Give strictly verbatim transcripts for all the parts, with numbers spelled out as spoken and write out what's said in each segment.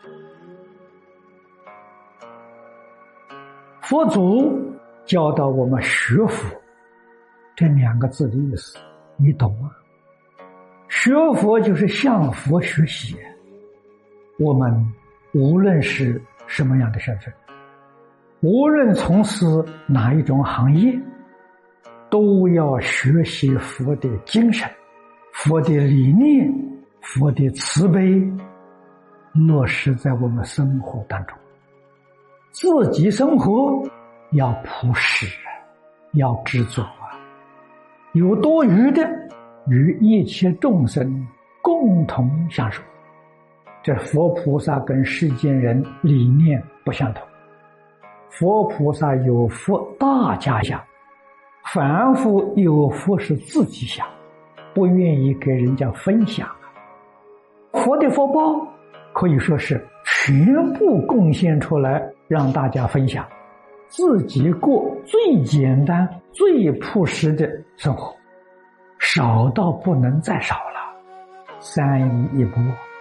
佛祖教导我们学佛，这两个字的意思你懂吗？学佛就是向佛学习。我们无论是什么样的身份，无论从事哪一种行业，都要学习佛的精神、佛的理念、佛的慈悲，落实在我们生活当中。自己生活要朴实，要知足啊，有多余的与一切众生共同享受。这佛菩萨跟世间人理念不相同，佛菩萨有福大家享，凡夫有福是自己享，不愿意给人家分享。佛的福报可以说是全部贡献出来让大家分享，自己过最简单最朴实的生活，少到不能再少了，三衣一钵。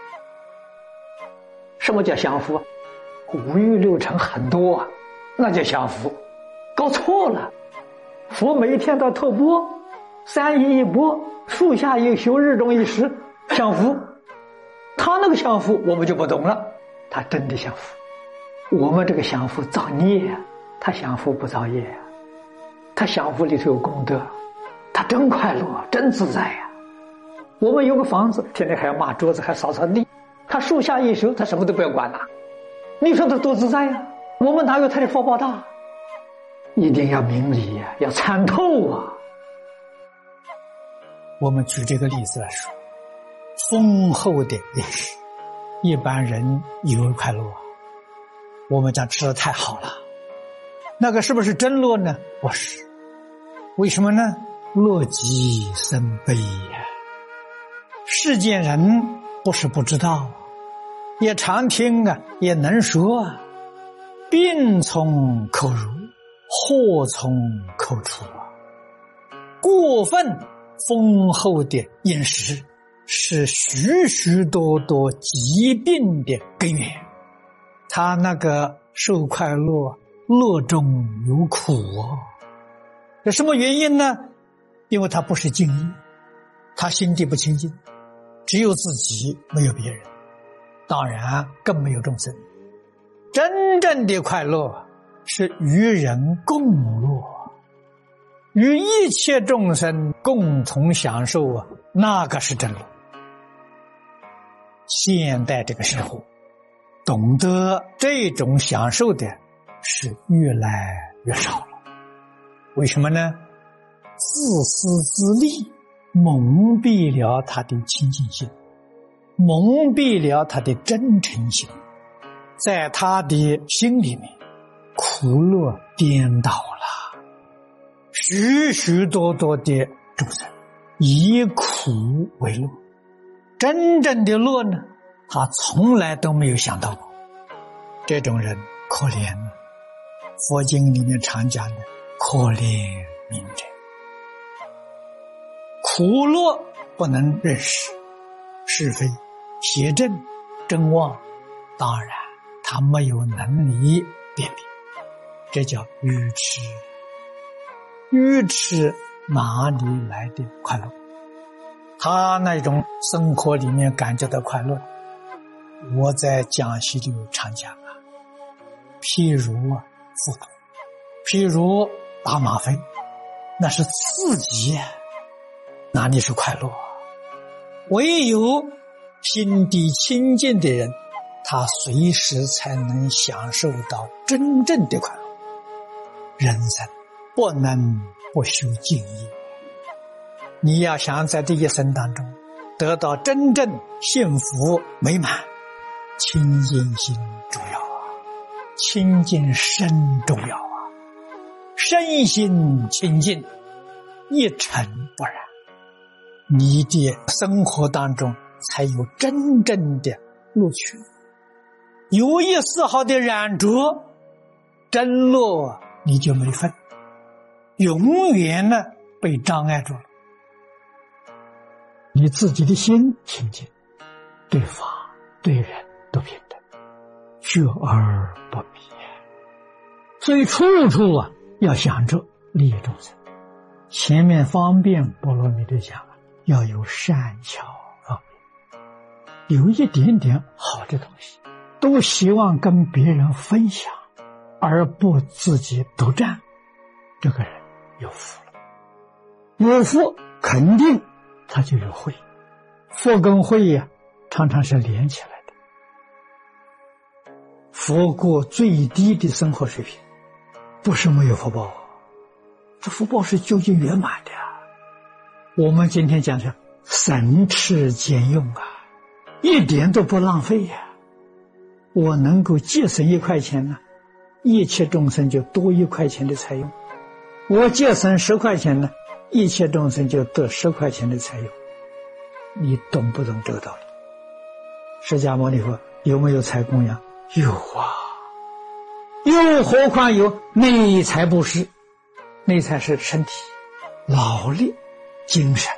什么叫享福？五欲六尘很多啊，那叫享福，搞错了。佛每一天都透钵，三衣一钵，树下一宿，日中一时，享福。他那个享福我们就不懂了，他真的享福。我们这个享福造孽，他享福不造业，他享福里头有功德，他真快乐，真自在呀。我们有个房子，天天还要抹桌子，还扫扫地，他树下一宿，他什么都不要管了，你说他多自在呀？我们哪有他的福报大？一定要明理呀，要参透啊。我们举这个例子来说，丰厚的饮食，一般人以为快乐，我们讲吃的太好了，那个是不是真乐呢？不是。为什么呢？乐极生悲呀。世间人不是不知道，也常听啊，也能说啊，病从口入，祸从口出啊。过分丰厚的饮食是许许多多疾病的根源，他那个受快乐，乐中有苦哦。这什么原因呢？因为他不是敬意，他心地不清净，只有自己，没有别人，当然更没有众生。真正的快乐是与人共乐，与一切众生共同享受啊，那个是真乐。现代这个社会，懂得这种享受的是越来越少了。为什么呢？自私自利蒙蔽了他的清净心，蒙蔽了他的真诚心，在他的心里面苦乐颠倒了。许许多多的众生以苦为乐，真正的乐呢，他从来都没有想到过。这种人可怜了。佛经里面常讲的可怜悯者，苦乐不能认识是非邪正真妄，当然他没有能力辨别，这叫愚痴。愚痴哪里来的快乐？他那种生活里面感觉到快乐，我在讲习里常讲啊，譬如啊复读，譬如打吗啡，那是刺激啊，哪里是快乐？唯有心地清净的人，他随时才能享受到真正的快乐。人生不能不修敬意，你要想在这一生当中得到真正幸福美满，清净心重要啊，清净身重要啊，身心清净，一尘不染，你的生活当中才有真正的乐趣。有一丝毫的染着，真乐你就没份，永远呢被障碍住了。你自己的心清净，对法对人都平等， 学而不迷。所以处处啊要想着利益众生。前面方便波罗蜜多讲了，要有善巧方便，有一点点好的东西，都希望跟别人分享，而不自己独占，这个人有福了。有福肯定他就有慧，福跟慧呀、啊、常常是连起来的。福过最低的生活水平，不是没有福报，这福报是究竟圆满的啊。我们今天讲的省吃俭用啊，一点都不浪费呀、啊。我能够节省一块钱呢，一切众生就多一块钱的财用；我节省十块钱呢，一切众生就得十块钱的财用。你懂不懂这个道理？释迦牟尼佛有没有财供养？有啊。又何况有内财布施？内财是身体、劳力、精神。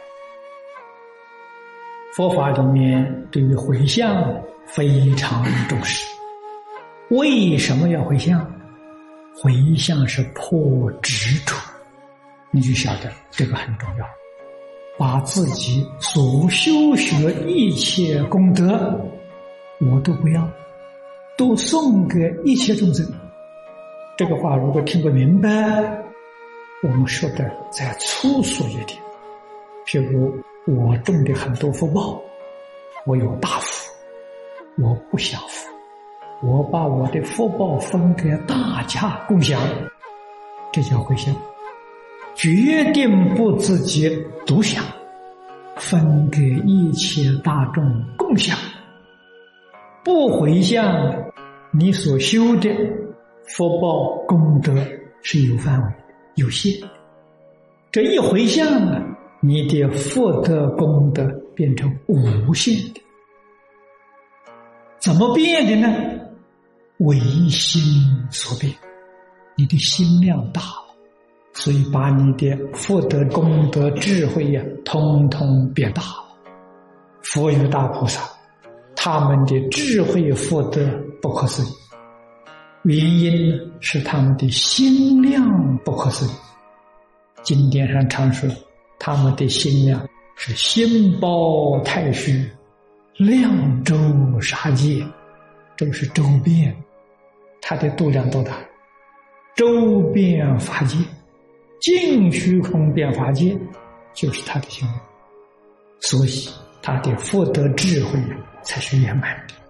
佛法里面对于回向非常重视。为什么要回向？回向是破执着，你就晓得这个很重要。把自己所修学一切功德我都不要，都送给一切众生。这个话如果听不明白，我们说的再粗俗一点，譬如我种的很多福报，我有大福，我不享福，我把我的福报分给大家共享，这叫回向。决定不自己独享，分给一切大众共享。不回向，你所修的福报功德是有范围有限，这一回向啊，你的福德功德变成无限的。怎么变的呢？唯心所变，你的心量大了，所以把你的福德功德智慧呀、啊，通通变大了。佛与大菩萨他们的智慧福德不可思议，原因是他们的心量不可思议。经典上常说他们的心量是心包太虚，量周沙界，周是周遍，它的度量多大？周遍法界，尽虚空遍法界，就是他的心量。所以他的福德智慧才是圆满的。